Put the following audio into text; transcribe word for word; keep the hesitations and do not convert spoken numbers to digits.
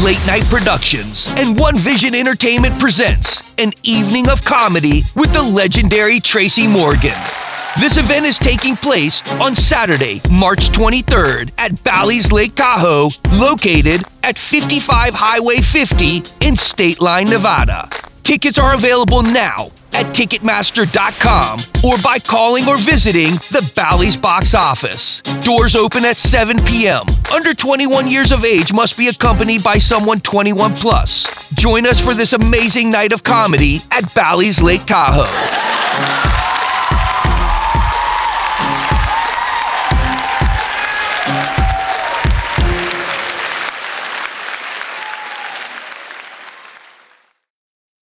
Late Night Productions and One Vision Entertainment presents an evening of comedy with the legendary Tracy Morgan. This event is taking place on Saturday, March twenty-third at Bally's Lake Tahoe, located at fifty-five Highway fifty in State Line, Nevada. Tickets are available now at Ticketmaster dot com or by calling or visiting the Bally's box office. Doors open at seven p.m. Under twenty-one years of age must be accompanied by someone twenty-one plus. Join us for this amazing night of comedy at Bally's Lake Tahoe.